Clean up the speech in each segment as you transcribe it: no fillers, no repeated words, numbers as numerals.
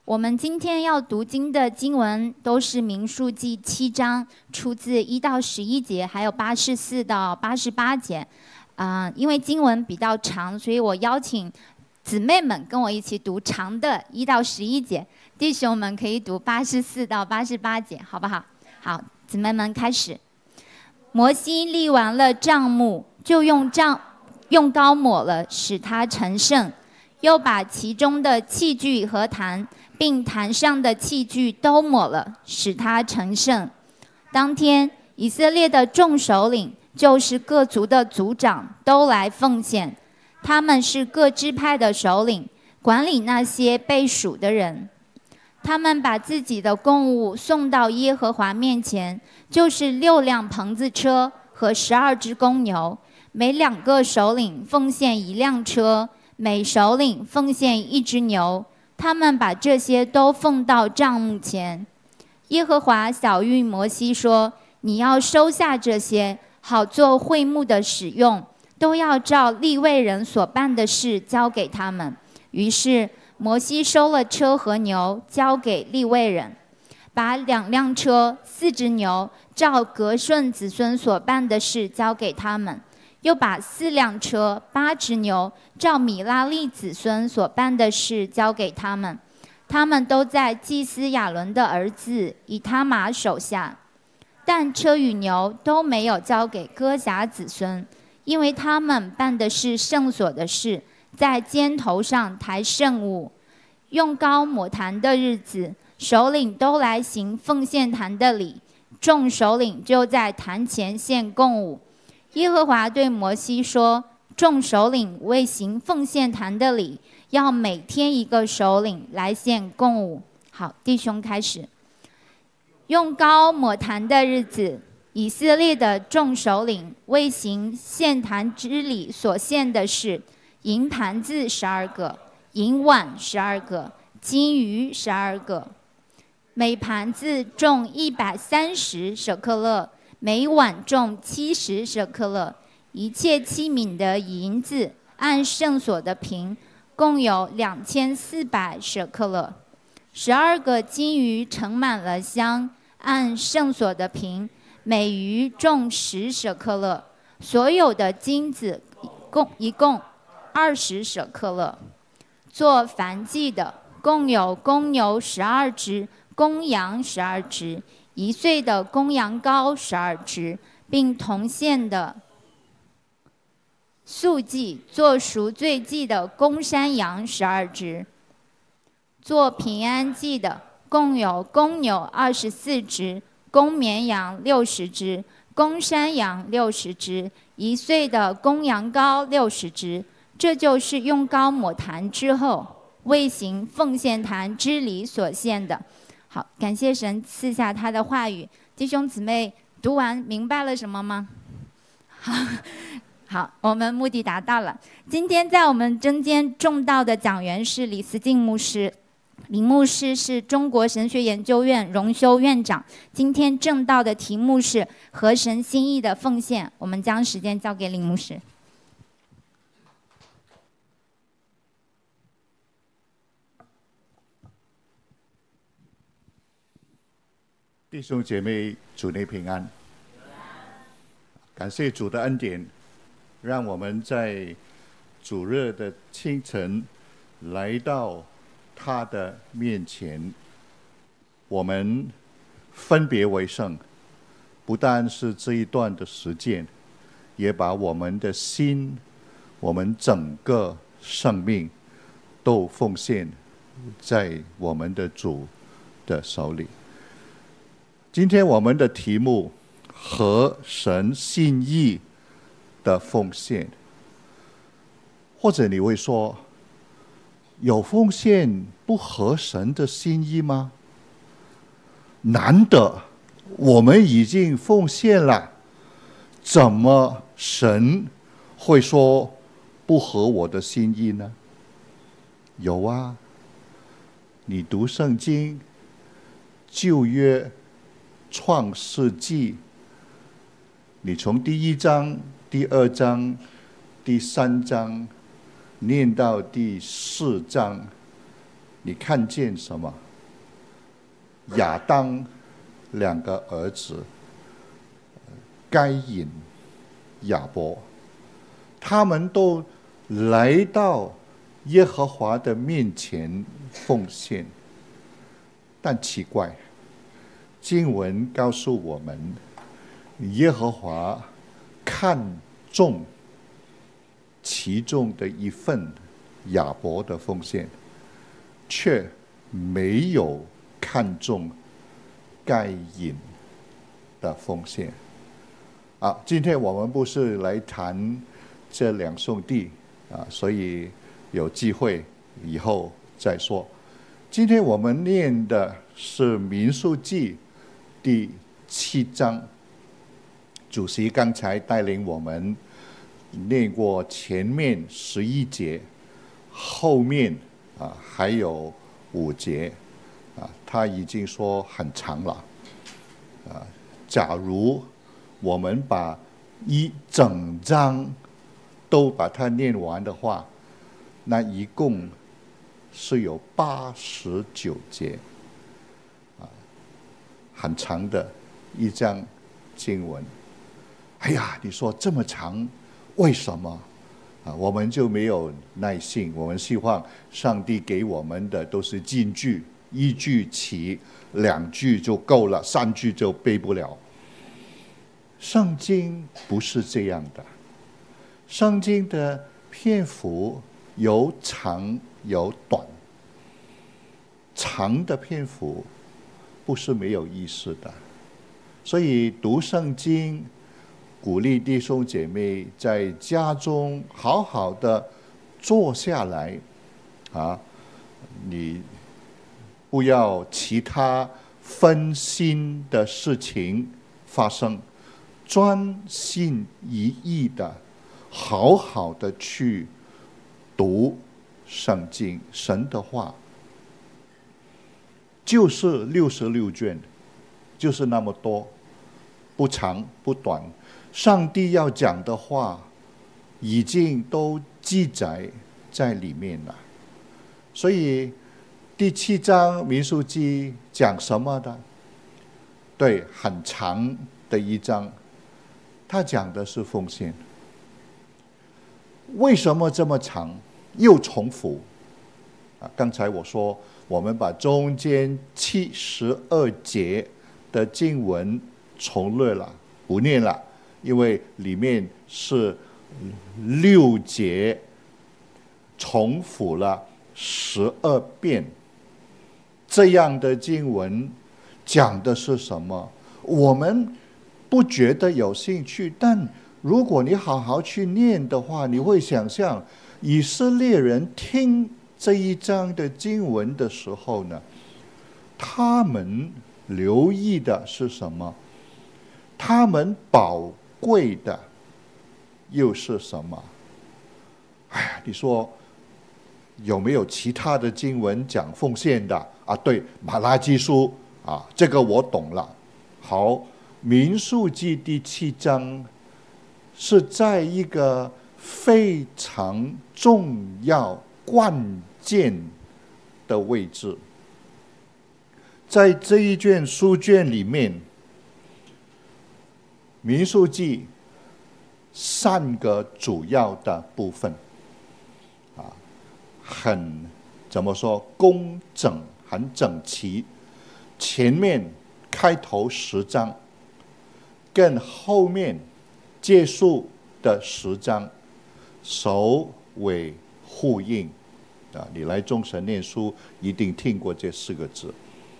我们今天要读经的经文都是民数记7章，出自1到11节，还有84到88节。因为经文比较长，所以我邀请姊妹们跟我一起读长的1到11节，弟兄们可以读84到88节，好不好？好，姊妹们开始。摩西立完了帐幕，就用膏抹了，使它成圣，又把其中的器具和坛，并坛上的器具都抹了，使它成圣。当天，以色列的众首领，就是各族的族长，都来奉献。他们是各支派的首领，管理那些被数的人。他们把自己的供物送到耶和华面前，就是6辆棚子车和12只公牛，每2个首领奉献1辆车，每首领奉献1只牛。他们把这些都奉到帐幕前。耶和华晓谕摩西说：“你要收下这些，好做会幕的使用，都要照利未人所办的事交给他们。”于是摩西收了车和牛，交给利未人，把2辆车、4只牛，照革顺子孙所办的事交给他们，又把4辆车、8只牛，照米拉利子孙所办的事交给他们。他们都在祭司亚伦的儿子以他玛手下，但车与牛都没有交给哥辖子孙，因为他们办的是圣所的事，在肩头上抬圣物。用膏抹坛的日子，首领都来行奉献坛的礼，众首领就在坛前献供物。耶和华对摩西说：“众首领为行奉献坛的礼，要每天1个首领来献供物。”好，弟兄开始。用膏抹坛的日子，以色列的众首领为行献坛之礼所献的是银盘子12个，银碗12个，金鱼12个，每盘子重130舍克勒，每碗重70舍克勒。一切器皿的银子按圣所的平，共有2400舍克勒。12个金鱼盛满了香，按圣所的平，每鱼重10舍克勒。所有的金子一共20舍克勒。做燔祭的共有公牛12只，公羊12只，1岁的公羊羔12只，并同献的素祭，做赎罪祭的公山羊12只。做平安祭的共有公牛24只，公绵羊60只，公山羊60只，1岁的公羊羔60只。这就是用膏抹坛之后，为行奉献坛之礼所献的。好，感谢神赐下他的话语。弟兄姊妹，读完明白了什么吗？好，我们目的达到了。今天在我们中间重道的讲员是李思敬牧师。李牧师是中国神学研究院荣休院长。今天正道的题目是合神心意的奉献。我们将时间交给李牧师。 弟兄姐妹，主内平安。感谢主的恩典，让我们在主日的清晨来到他的面前。我们分别为圣，不但是这一段的实践，也把我们的心，我们整个生命都奉献在我们的主的手里。今天我们的题目合神心意的奉献，或者你会说，有奉献不合神的心意吗？难得我们已经奉献了，怎么神会说不合我的心意呢？有啊，你读圣经旧约创世纪，你从第1章、第2章、第3章念到第4章， 你看见什么？亚当2个儿子，该隐、亚伯，他们都来到耶和华的面前奉献。但奇怪，经文告诉我们，耶和华看重其中的一份亚伯的奉献，却没有看重该隐的奉献。今天我们不是来谈这2兄弟所以有机会以后再说。今天我们念的是民数记第7章，主席刚才带领我们念过前面11节，后面还有5节他已经说很长了假如我们把一整章都把它念完的话，那一共是有89节很长的一章经文。哎呀，你说这么长，为什么我们就没有耐性？我们希望上帝给我们的都是金句，1句起，2句就够了，3句就背不了。圣经不是这样的，圣经的篇幅有长有短，长的篇幅不是没有意思的。所以读圣经，鼓励弟兄姐妹在家中好好的坐下来你不要其他分心的事情发生，专心一意的好好的去读圣经，神的话就是66卷，就是那么多，不长不短。上帝要讲的话已经都记载在里面了。所以第7章民数记讲什么的？对，很长的一章，他讲的是奉献。为什么这么长又重复刚才我说我们把中间72节的经文重略了，不念了，因为里面是6节重复了12遍。这样的经文讲的是什么？我们不觉得有兴趣，但如果你好好去念的话，你会想象以色列人听这一章的经文的时候呢，他们留意的是什么？他们宝贵的又是什么？你说有没有其他的经文讲奉献的对，马拉基书这个我懂了。好，民数记第7章是在一个非常重要关键的位置。在这一卷书卷里面，民数记3个主要的部分很怎么说，工整，很整齐。前面开头10章跟后面结束的10章首尾呼应你来中神念书一定听过这4个字。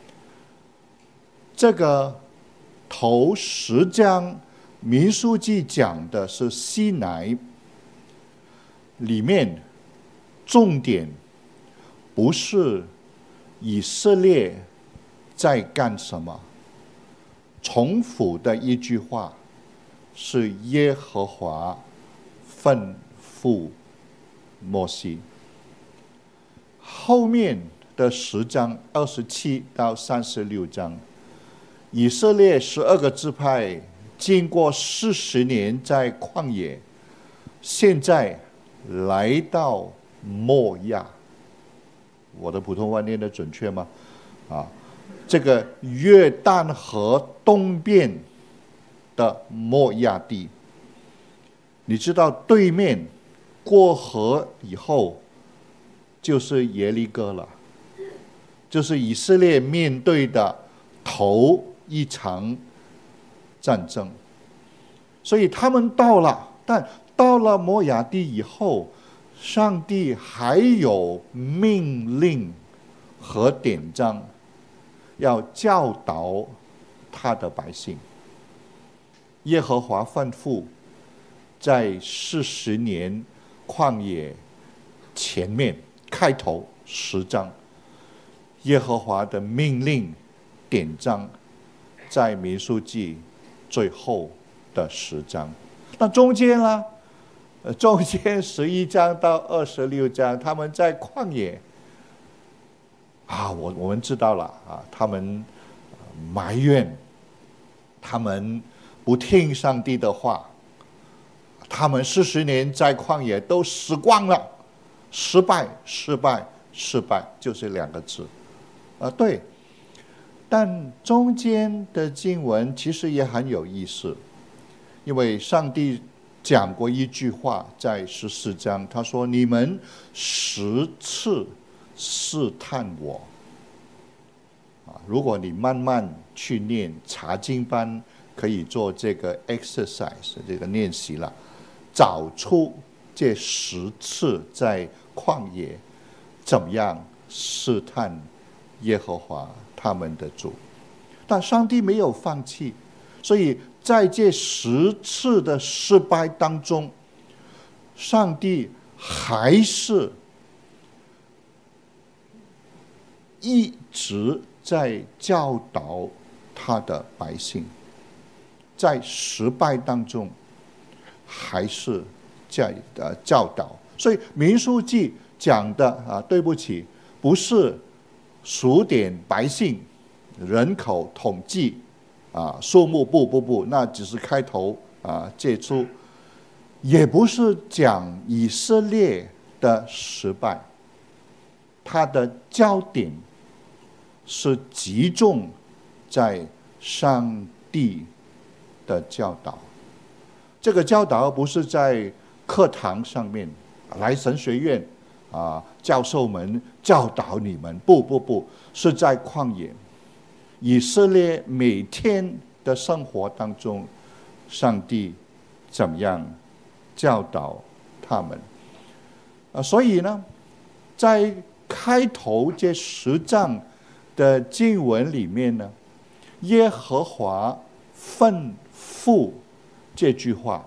这个头10章民数记讲的是西乃，里面重点不是以色列在干什么，重复的一句话是耶和华吩咐摩西。后面的10章27到36章，以色列12个支派经过40年在旷野，现在来到摩亚。 我的普通话念得准确吗？这个约旦河东边的摩亚地，你知道对面过河以后就是耶利哥了，就是以色列面对的头一场战争。所以他们到了，但到了摩亚地以后，上帝还有命令和典章，要教导他的百姓。耶和华吩咐，在40年旷野前面开头10章，耶和华的命令典章，在民数记最后的10章。那中间呢？中间11章到26章，他们在旷野我们知道了他们埋怨，他们不听上帝的话，他们40年在旷野都死光了，失败，失败，失败，就是2个字。对。但中间的经文其实也很有意思，因为上帝讲过一句话，在14章，他说：“你们10次试探我。”如果你慢慢去念查经班，可以做这个 exercise 这个练习了，找出这10次在旷野怎么样试探耶和华他们的主。但上帝没有放弃，所以在这10次的失败当中，上帝还是一直在教导他的百姓，在失败当中还是在教导。所以民数记讲的对不起，不是数点百姓人口统计数目，不，那只是开头接触，也不是讲以色列的失败，它的焦点是集中在上帝的教导。这个教导不是在课堂上面来神学院教授们教导你们，不，是在旷野以色列每天的生活当中，上帝怎么样教导他们所以呢，在开头这10章的经文里面呢，耶和华吩咐这句话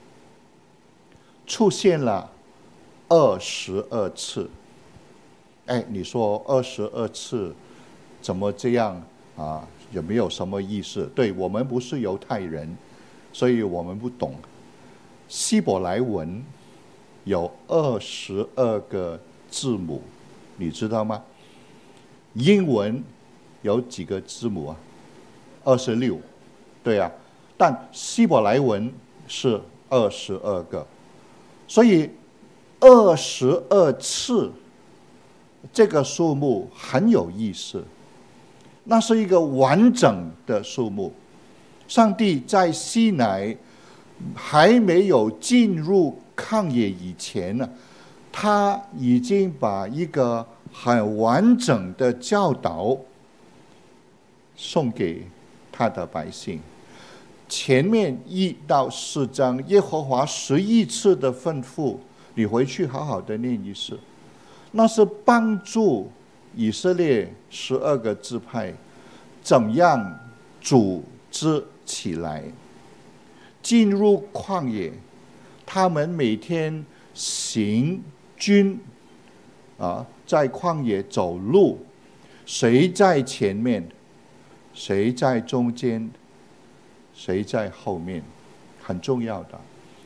出现了22次。你说22次怎么这样有没有什么意思？对，我们不是犹太人，所以我们不懂。希伯来文有22个字母，你知道吗？英文有几个字母26，对啊，但希伯来文是22个，所以22次这个数目很有意思。那是一个完整的数目。上帝在西乃还没有进入旷野以前呢，他已经把一个很完整的教导送给他的百姓。前面1到4章，耶和华11次的吩咐，你回去好好的念一次。那是帮助以色列12个支派怎么样组织起来，进入旷野，他们每天行军在旷野走路，谁在前面，谁在中间，谁在后面，很重要的。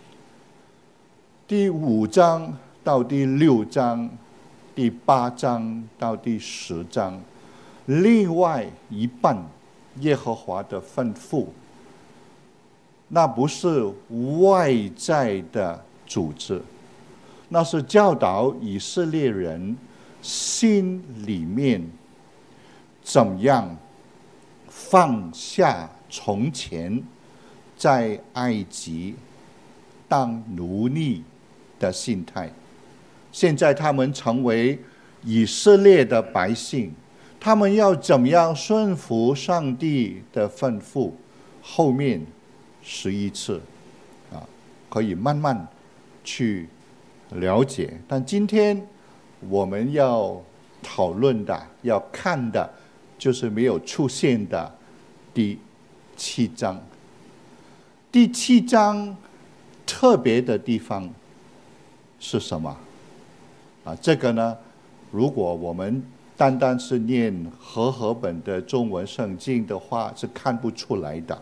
第5章到第6章，第8章到第10章，另外一半耶和华的吩咐，那不是外在的组织，那是教导以色列人心里面怎样放下从前在埃及当奴隶的心态。现在他们成为以色列的百姓，他们要怎么样顺服上帝的吩咐？后面11次可以慢慢去了解。但今天我们要讨论的、要看的，就是没有出现的第7章。第7章特别的地方是什么？这个呢，如果我们单单是念和本的中文圣经的话，是看不出来的。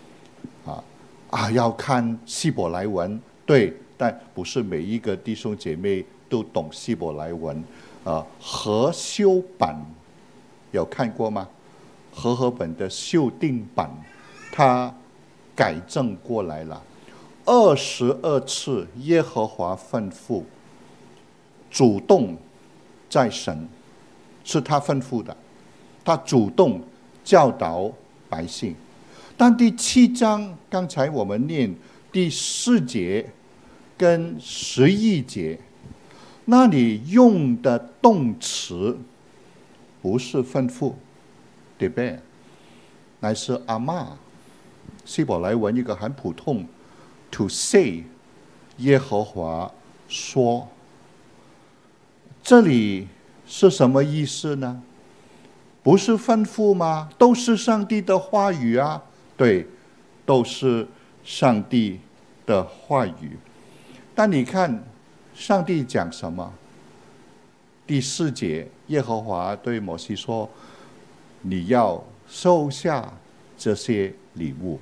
要看希伯来文，对，但不是每一个弟兄姐妹都懂希伯来文。和修版有看过吗？和本的修订版，它改正过来了。22次耶和华吩咐，主动在神，是他吩咐的，他主动教导百姓。但第7章，刚才我们念第4节跟11节，那里用的动词不是吩咐 ，debate， 乃是阿骂。希伯来文一个很普通 ，to say， 耶和华说。这里是什么意思呢？不是吩咐吗？都是上帝的话语啊。对，都是上帝的话语。但你看，上帝讲什么？第4节，耶和华对摩西说：“你要收下这些礼物。”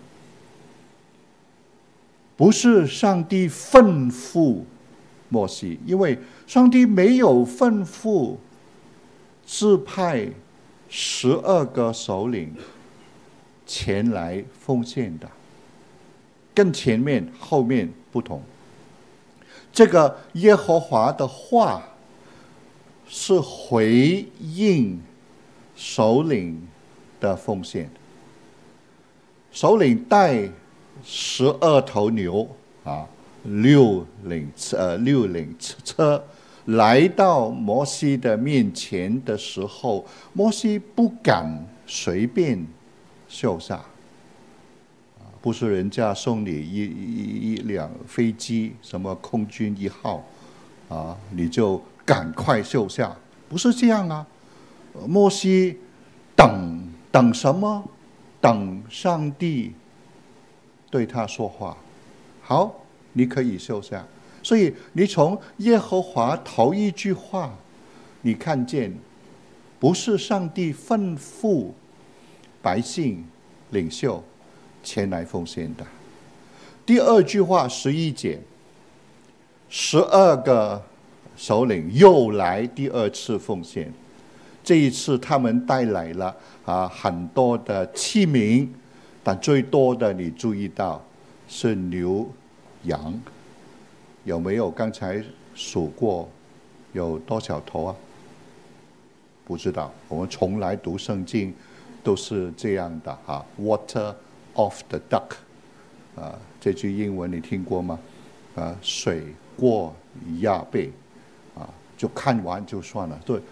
不是上帝吩咐摩西，因为上帝没有吩咐支派12个首领前来奉献的，跟前面后面不同。这个耶和华的话是回应首领的奉献。首领带12头牛6领车来到摩西的面前的时候，摩西不敢随便秀下，不是人家送你一辆飞机，什么空军1号你就赶快秀下，不是这样啊。摩西等什么？等上帝对他说话。好，你可以秀下。所以你从耶和华头一句话，你看见不是上帝吩咐百姓领袖前来奉献的。第2句话11节，12个首领又来第2次奉献。这一次他们带来了很多的器皿，但最多的你注意到是牛羊。有没有刚才数过有多少头啊？不知道，我们从来读圣经都是这样的Water of the duck， 这句英文你听过吗？水过鸭背，就看完就算了。对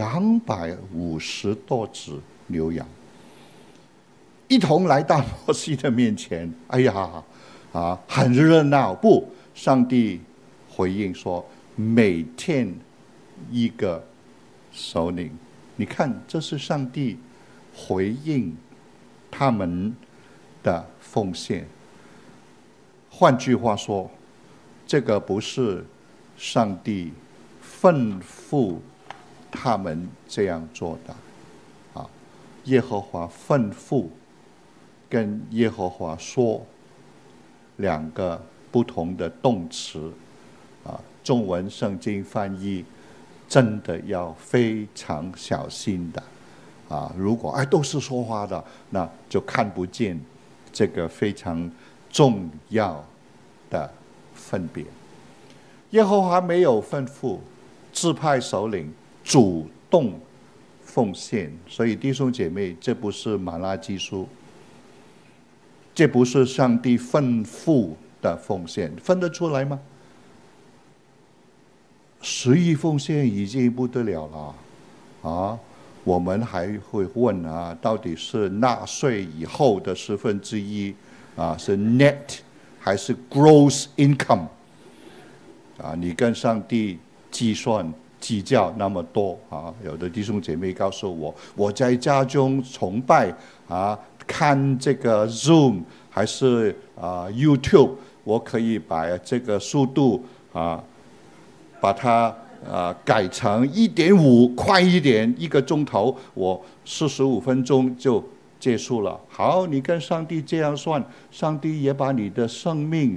，250多只牛羊一同来到摩西的面前。哎呀，很热闹。不，上帝回应说，每天一个首领。你看，这是上帝回应他们的奉献。换句话说，这个不是上帝吩咐他们这样做的耶和华吩咐跟耶和华说2个不同的动词中文圣经翻译真的要非常小心的如果都是说话的，那就看不见这个非常重要的分别。耶和华没有吩咐支派首领主动奉献。所以弟兄姐妹，这不是马拉基书，这不是上帝吩咐的奉献，分得出来吗？10亿奉献已经不得了了啊！我们还会问啊，到底是纳税以后的1/10啊，是 net 还是 gross income 啊？你跟上帝计较那么多啊？有的弟兄姐妹告诉我，我在家中崇拜啊，看这个 Zoom 还是YouTube， 我可以把这个速度把它改成1.5，快一点，1个钟头，我45分钟就结束了。好，你跟上帝这样算，上帝也把你的生命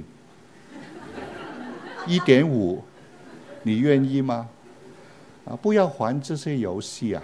1.5，你愿意吗？不要玩这些游戏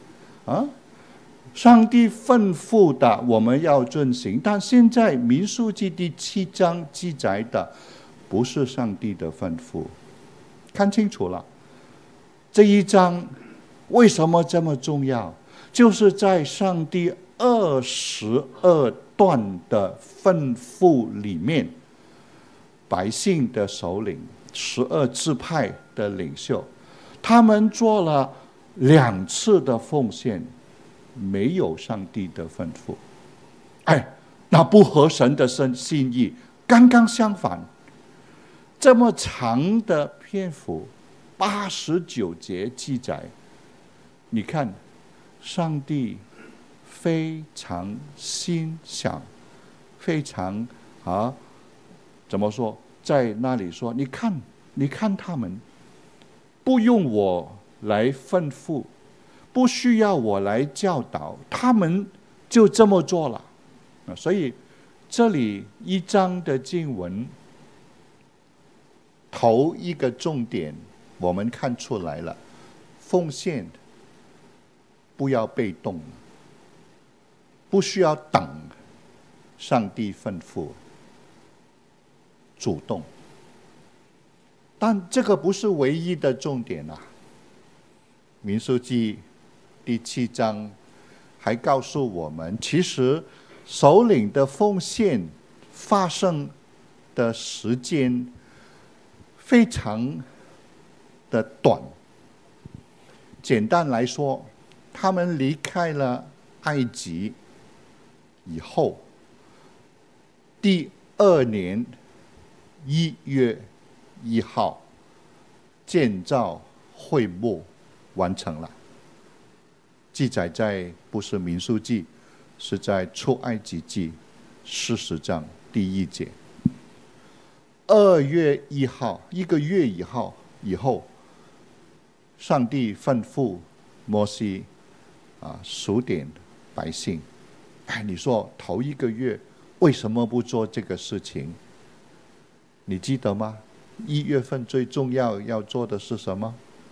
上帝吩咐的我们要遵行，但现在民数记第7章记载的不是上帝的吩咐，看清楚了。这一章为什么这么重要？就是在上帝22段的吩咐里面，百姓的首领12支派的领袖，他们做了2次的奉献，没有上帝的吩咐。那不合神的心意。刚刚相反，这么长的篇幅，89节记载，你看，上帝非常欣赏，非常怎么说？在那里说，你看他们，不用我来吩咐，不需要我来教导，他们就这么做了。所以这里1章的经文头一个重点我们看出来了，奉献不要被动，不需要等上帝吩咐，主动。但这个不是唯一的重点民数记第7章还告诉我们，其实首领的奉献发生的时间非常的短。简单来说，他们离开了埃及以后，第2年1月1号，建造会幕完成了。记载在不是民数记，是在出埃及记40章第1节。2月1号，1个月以后，上帝吩咐摩西数点百姓。你说头1个月为什么不做这个事情？你记得吗？1月份最重要做的是什么？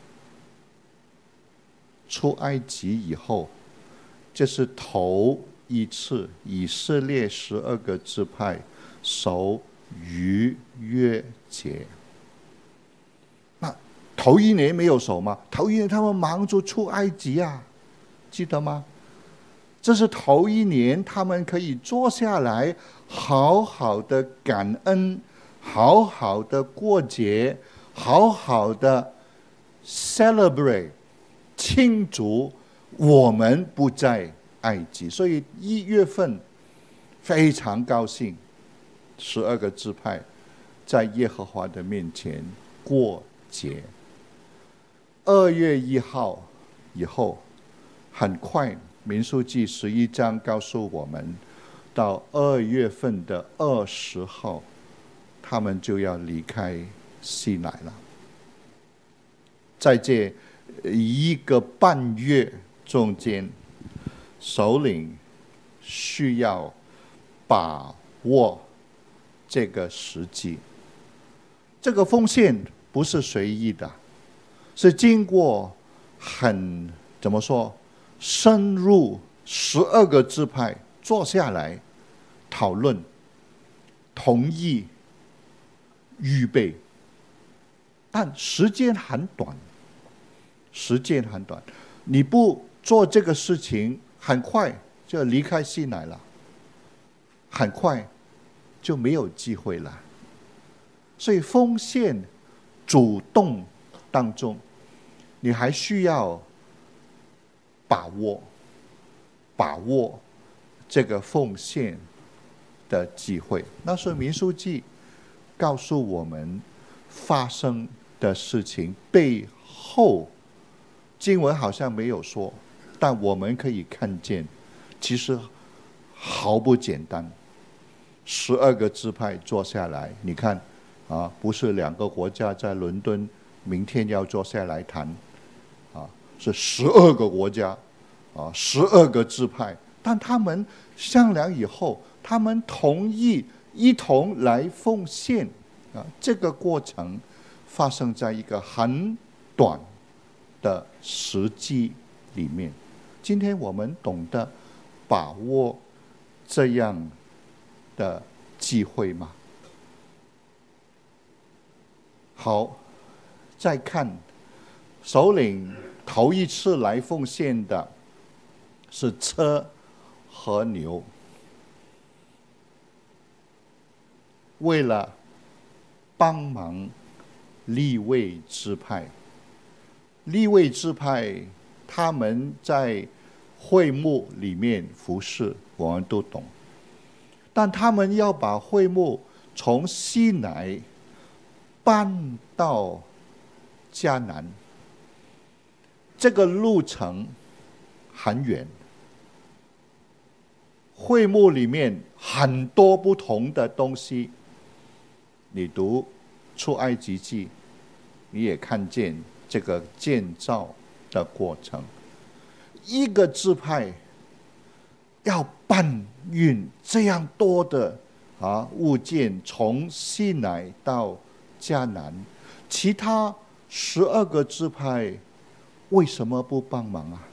出埃及以后，这是头一次以色列12个支派守逾越节。那头1年没有守吗？头1年他们忙着出埃及记得吗？这是头1年他们可以坐下来好好的感恩，好好的过节，好好的 celebrate 庆祝我们不在埃及。所以1月份非常高兴，12个支派在耶和华的面前过节。2月1号以后，很快民数记11章告诉我们，到2月份的20号，他们就要离开西乃了。在这1个半月中间，首领需要把握这个时机。这个奉献不是随意的，是经过怎么说，深入12个支派坐下来讨论、同意、预备。但时间很短， 时间很短，你不做这个事情，很快就离开西乃了，很快就没有机会了。所以奉献主动当中，你还需要把握这个奉献的机会。那是民数记告诉我们发生的事情背后，经文好像没有说，但我们可以看见，其实毫不简单。12个支派坐下来，你看啊，不是2个国家在伦敦明天要坐下来谈啊，是12个国家啊，12个支派，但他们商量以后，他们同意一同来奉献啊，这个过程发生在一个很短的时机里面。今天我们懂得把握这样的机会吗？好，再看首领头一次来奉献的是车和牛，为了帮忙利未支派。利未支派他们在会幕里面服侍，我们都懂，但他们要把会幕从西乃搬到迦南，这个路程很远。会幕里面很多不同的东西，你读出埃及记，你也看见这个建造的过程。一个支派要搬运这样多的物件从西乃到迦南，其他12个支派为什么不帮忙啊？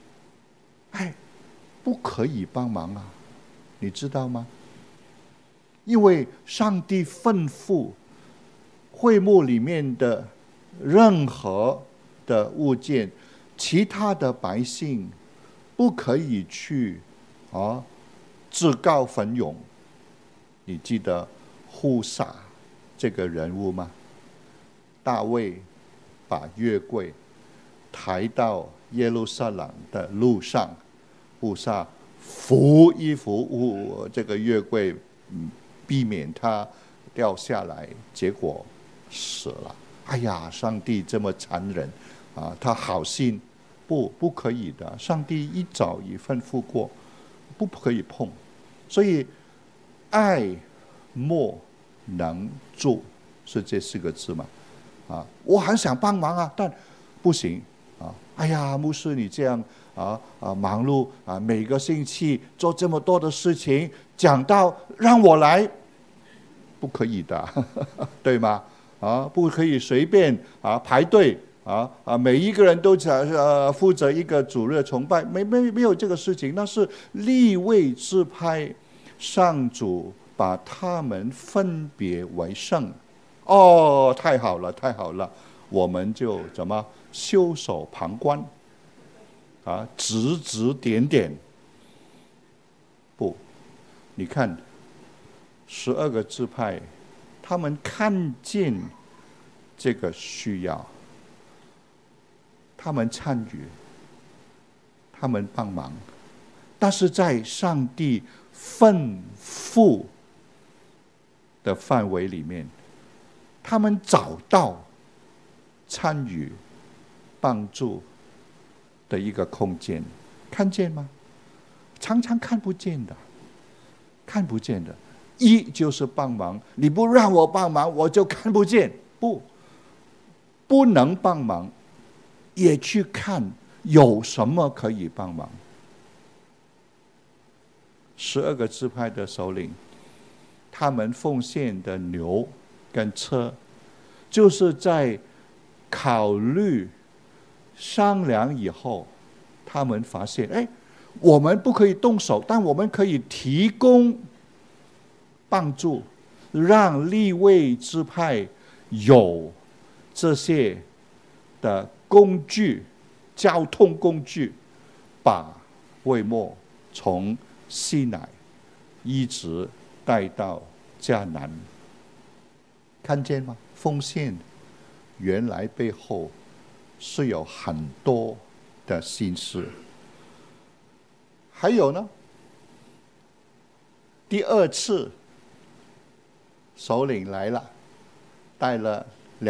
不可以帮忙啊，你知道吗？因为上帝吩咐会幕里面的任何的物件，其他的百姓不可以去自告奋勇。你记得户撒这个人物吗？大卫把约柜抬到耶路撒冷的路上，户撒扶一扶这个约柜，避免它掉下来，结果死了。哎呀，上帝这么残忍啊！他好心，不可以的。上帝一早已吩咐过，不可以碰。所以爱莫能助是这4个字嘛？我很想帮忙啊，但不行啊！哎呀，牧师你这样忙碌每个星期做这么多的事情，讲到让我来，不可以的，对吗？不可以随便排队每一个人都负责一个主日崇拜，没有这个事情。那是利未支派，上主把他们分别为圣。太好了，太好了，我们就怎么袖手旁观指指点点。不，你看12个支派，他们看见这个需要，他们参与，他们帮忙，但是在上帝吩咐的范围里面，他们找到参与帮助的一个空间，看见吗？常常看不见的，看不见的。一就是帮忙，你不让我帮忙，我就看不见。不能帮忙，也去看有什么可以帮忙。12个支派的首领，他们奉献的牛跟车，就是在考虑商量以后，他们发现，我们不可以动手，但我们可以提供帮助，让利未支派有这些的工具、交通工具，把会幕从西乃一直带到迦南。看见吗？奉献原来背后是有很多的心思。还有呢，第二次首领来了，带了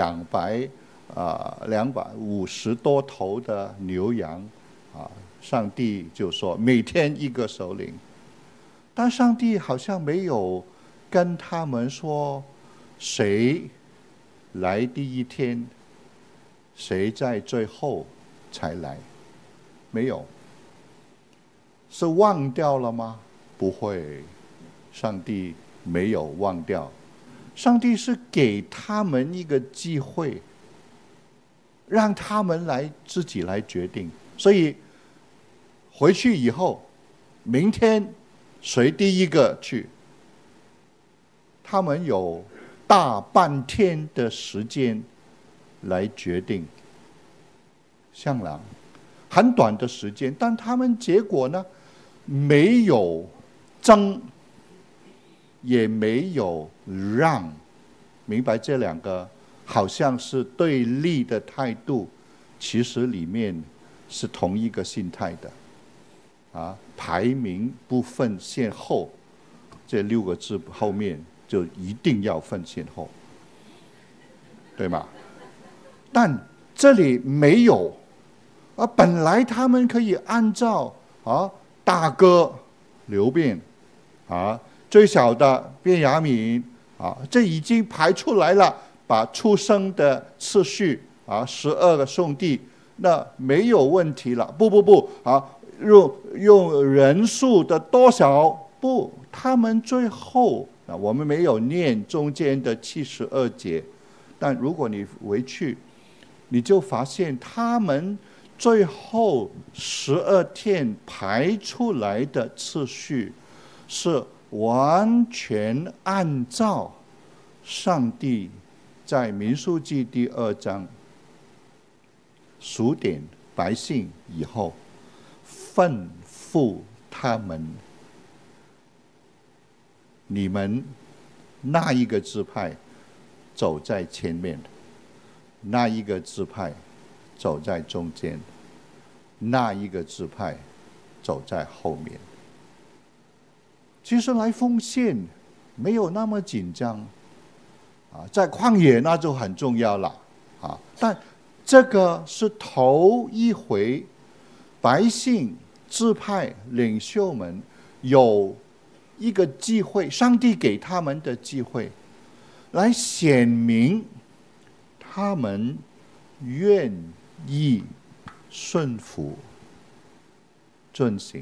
250多头的牛羊啊，上帝就说每天一个首领，但上帝好像没有跟他们说谁来第一天，谁在最后才来，没有。是忘掉了吗？不会，上帝没有忘掉，上帝是给他们一个机会，让他们自己来决定。所以回去以后，明天谁第一个去，他们有大半天的时间来决定。向来很短的时间，但他们结果呢，没有争，也没有让。明白这两个好像是对立的态度，其实里面是同一个心态的。排名不分先后，这6个字后面就一定要分先后，对吗？但这里没有，本来他们可以按照大哥流便，最小的便雅悯，这已经排出来了，把出生的次序12个兄弟，那没有问题了。不，用人数的多少不，他们最后我们没有念中间的72节，但如果你回去，你就发现他们最后12天排出来的次序是完全按照上帝在民数记第2章数点百姓以后吩咐他们，你们那一个支派走在前面，那一个支派走在中间，那一个支派走在后面。其实来奉献没有那么紧张，在旷野那就很重要了，但这个是头一回，百姓支派领袖们有一个机会，上帝给他们的机会，来显明他们愿意顺服遵行，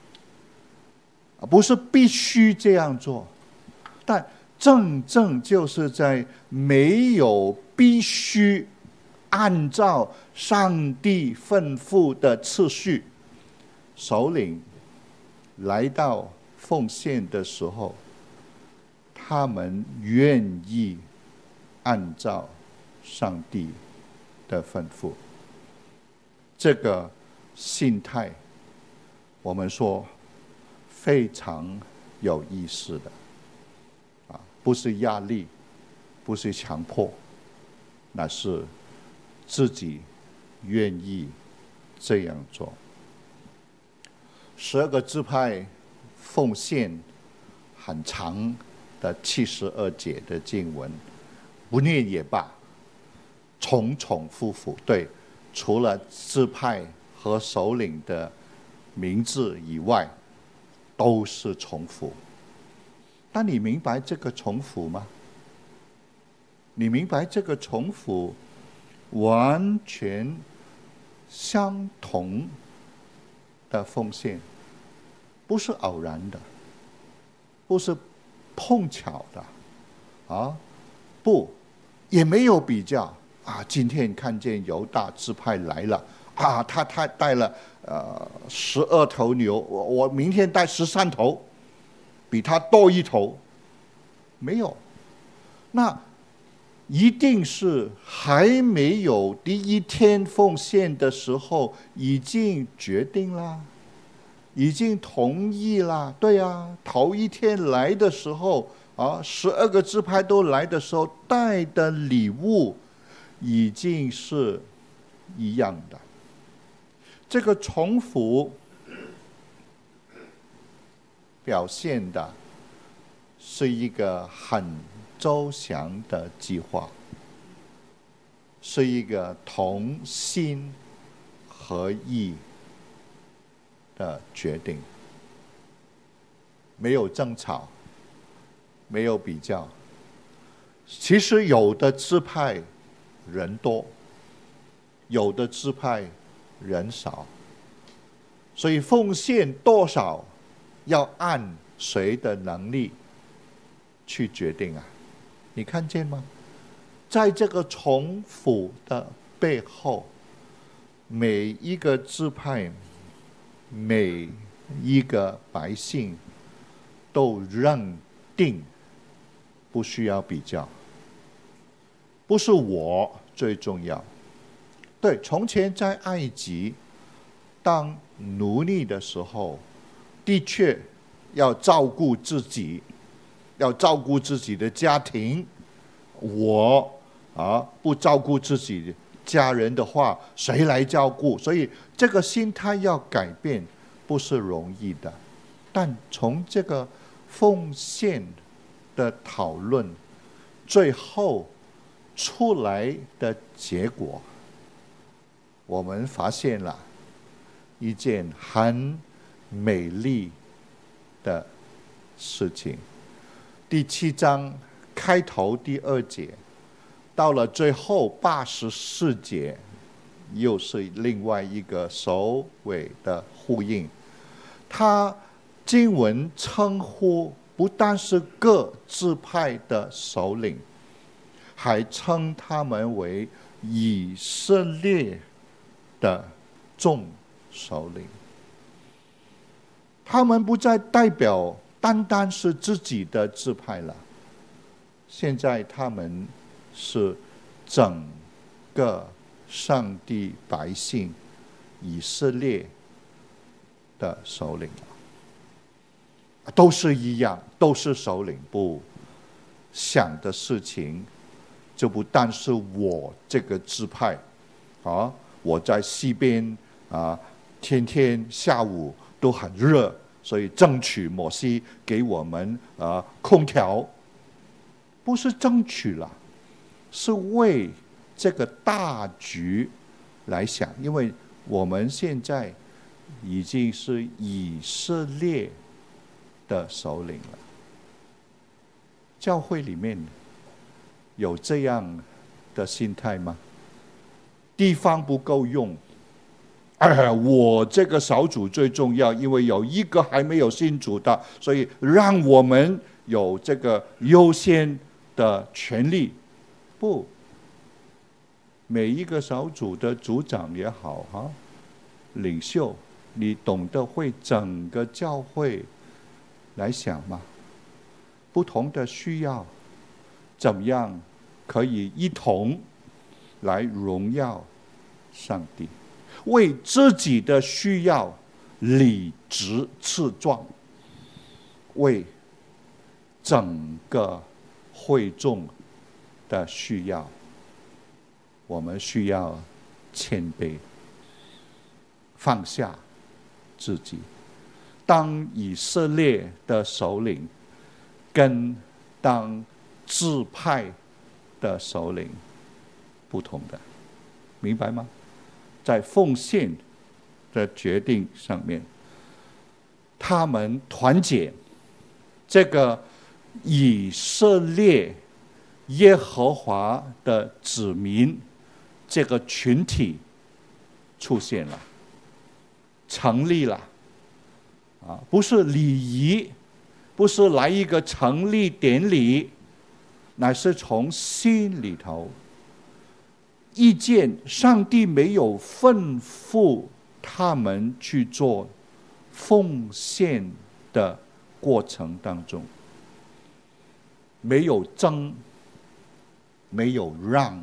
不是必须这样做，但正就是在没有必须按照上帝吩咐的次序，首领来到奉献的时候，他们愿意按照上帝的吩咐。这个心态，我们说非常有意思的，不是压力，不是强迫，那是自己愿意这样做。12个支派奉献很长的72节的经文，不念也罢，重复复，对，除了支派和首领的名字以外，都是重复。但你明白这个重复吗？你明白这个重复完全相同的奉献，不是偶然的，不是碰巧的，不，也没有比较今天看见犹大支派来了，他带了12头牛，我明天带13头，比他多1头，没有。那一定是还没有第一天奉献的时候已经决定了，已经同意了。对啊，头一天来的时候啊，12个支派都来的时候带的礼物已经是一样的。这个重复表现的是一个很周详的计划，是一个同心合意的决定，没有争吵，没有比较。其实有的支派人多，有的支派人少，所以奉献多少要按谁的能力去决定啊。你看见吗？在这个重复的背后，每一个支派，每一个百姓都认定不需要比较，不是我最重要。对，从前在埃及当奴隶的时候，的确要照顾自己，要照顾自己的家庭。我不照顾自己家人的话，谁来照顾？所以这个心态要改变不是容易的。但从这个奉献的讨论，最后出来的结果，我们发现了一件很美丽的事情。第7章开头第2节，到了最后84节，又是另外一个首尾的呼应。他经文称呼不但是各支派的首领，还称他们为以色列的众首领。他们不再代表单单是自己的支派了，现在他们是整个上帝百姓以色列的首领，都是一样，都是首领。不想的事情就不单是我这个支派我在西边天天下午都很热，所以争取摩西给我们空调。不是争取了，是为这个大局来想。因为我们现在已经是以色列的首领了。教会里面有这样的心态吗？地方不够用，我这个小组最重要，因为有一个还没有信主的，所以让我们有这个优先的权利。不，每一个小组的组长也好领袖，你懂得为整个教会来想吗？不同的需要，怎么样可以一同来荣耀上帝？为自己的需要理直气壮，为整个会众的需要，我们需要谦卑，放下自己。当以色列的首领跟当支派的首领不同的，明白吗？在奉献的决定上面，他们团结这个以色列耶和华的子民这个群体出现了，成立了不是礼仪，不是来一个成立典礼，乃是从心里头意见上帝没有吩咐他们去做奉献的过程当中，没有争， 没有让，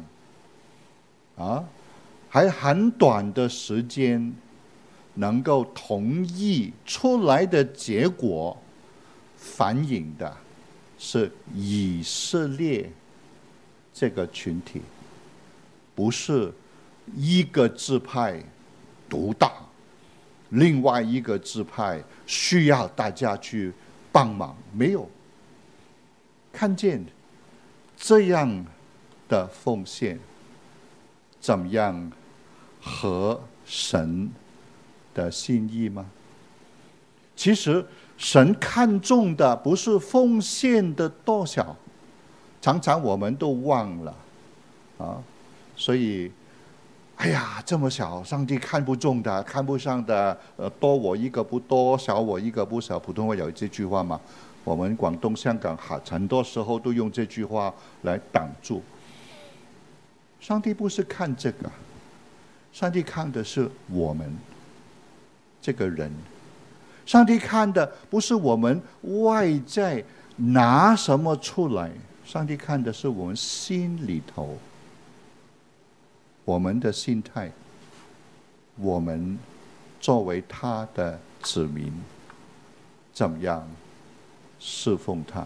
还很短的时间能够同意出来的结果，反映的是以色列这个群体，不是一个支派独大，另外一个支派需要大家去帮忙，没有看见这样的奉献怎么样合神的心意吗？其实神看重的不是奉献的多少，常常我们都忘了所以哎呀，这么小，上帝看不中的，看不上的，多我一个不多，少我一个不少。普通话有这句话嘛，我们广东、香港很多时候都用这句话来挡住。上帝不是看这个，上帝看的是我们这个人。上帝看的不是我们外在拿什么出来，上帝看的是我们心里头，我们的心态，我们作为他的子民，怎么样侍奉他？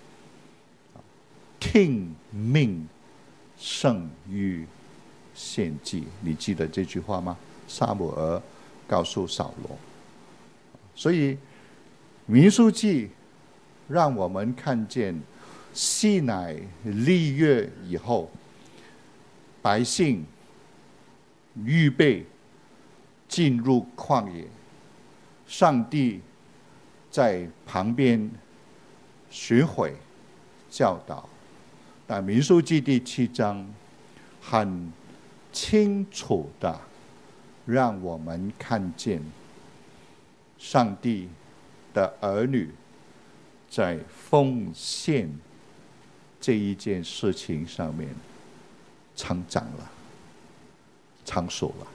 听命胜于献祭，你记得这句话吗？撒母耳告诉扫罗。所以民数记让我们看见西乃立约以后，百姓预备进入旷野，上帝在旁边巡回教导。但民数记第7章很清楚的让我们看见上帝的儿女在奉献这一件事情上面成长了，成熟了。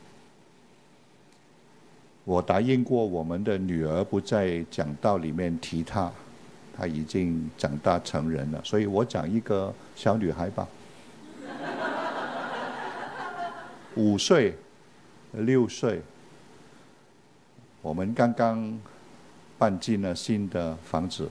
我答应过我们的女儿不在讲道里面提她，她已经长大成人了，所以我讲一个小女孩吧。5岁、6岁，我们刚刚搬进了新的房子。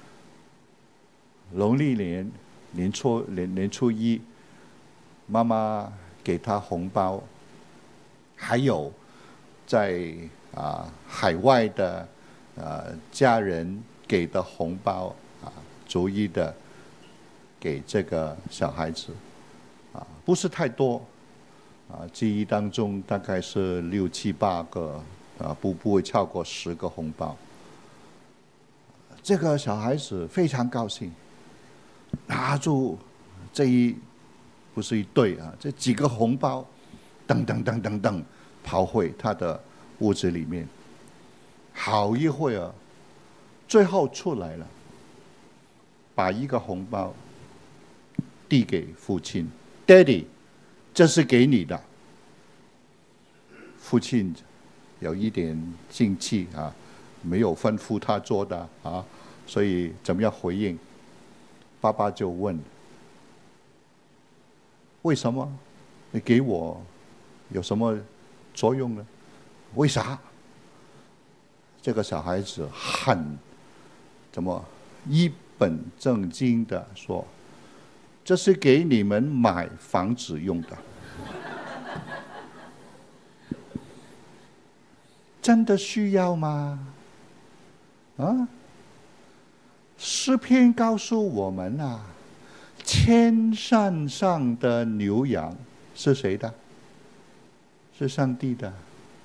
农历年初一，妈妈给她红包，还有在海外的家人给的红包逐一的给这个小孩子不是太多记忆当中大概是6、7、8个不会超过10个红包。这个小孩子非常高兴，拿住不是一对这几个红包，噔跑回他的屋子里面。好一会儿，最后出来了，把一个红包递给父亲 ，Daddy， 这是给你的。父亲有一点静气没有吩咐他做的所以怎么样回应？爸爸就问：为什么你给我有什么作用呢？为啥？这个小孩子很一本正经的说：这是给你们买房子用的。真的需要吗？诗篇告诉我们千山上的牛羊是谁的？是上帝的。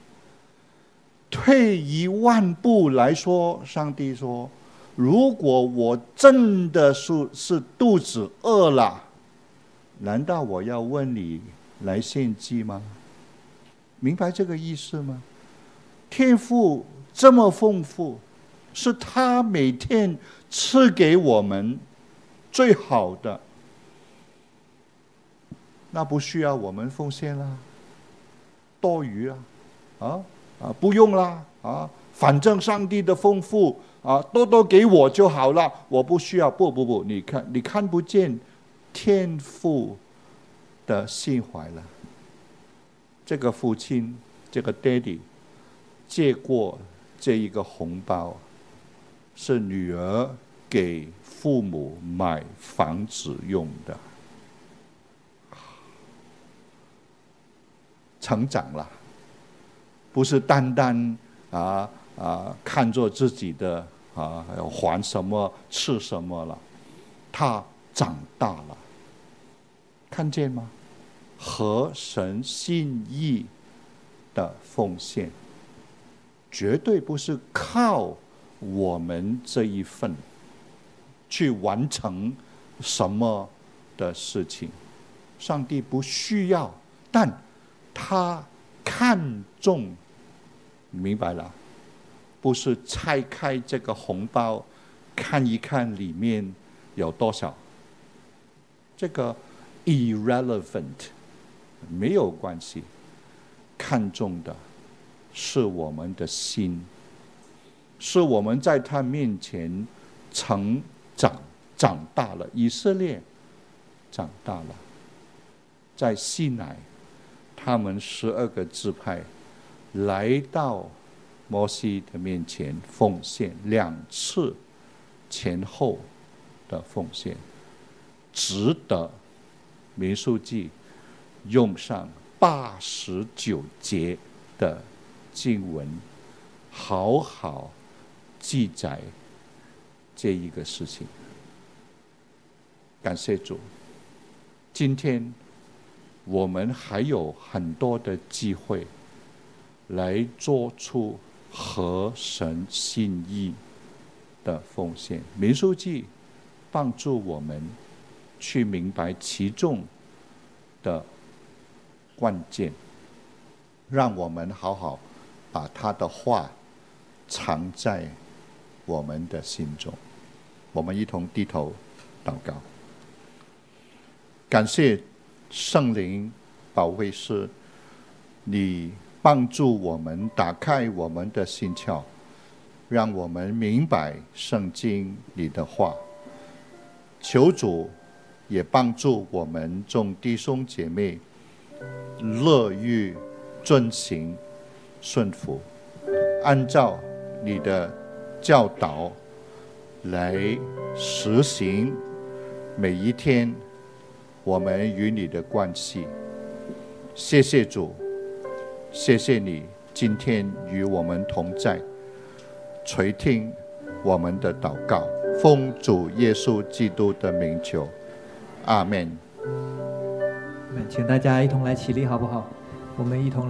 退1万步来说，上帝说：如果我真的是肚子饿了，难道我要问你来献祭吗？明白这个意思吗？天父这么丰富，是他每天赐给我们最好的，那不需要我们奉献啦，多余不用啦反正上帝的丰富多多给我就好了，我不需要。不，你看不见天父的心怀了。这个父亲，这个爹地借过这一个红包，是女儿给父母买房子用的。成长了，不是单单看作自己的还什么吃什么了，他长大了，看见吗？合神心意的奉献，绝对不是靠我们这一份去完成什么的事情。上帝不需要，但他看重，明白了？不是拆开这个红包，看一看里面有多少，这个 irrelevant 没有关系。看重的是我们的心，是我们在他面前长大了。以色列长大了，在西乃，他们12个支派来到摩西的面前奉献2次前后的奉献，值得民数记用上89节的经文，好好记载这一个事情。感谢主，今天我们还有很多的机会来做出合神心意的奉献。民数记帮助我们去明白其中的关键，让我们好好把他的话藏在我们的心中。我们一同低头祷告。感谢圣灵保惠师，你帮助我们打开我们的心窍，让我们明白圣经里的话。求主也帮助我们众弟兄姐妹乐于遵行顺服，按照你的教导来实行每一天我们与你的关系。谢谢主，谢谢你今天与我们同在，垂听我们的祷告，奉主耶稣基督的名求，阿们。 请大家一同来起立好不好？我们一同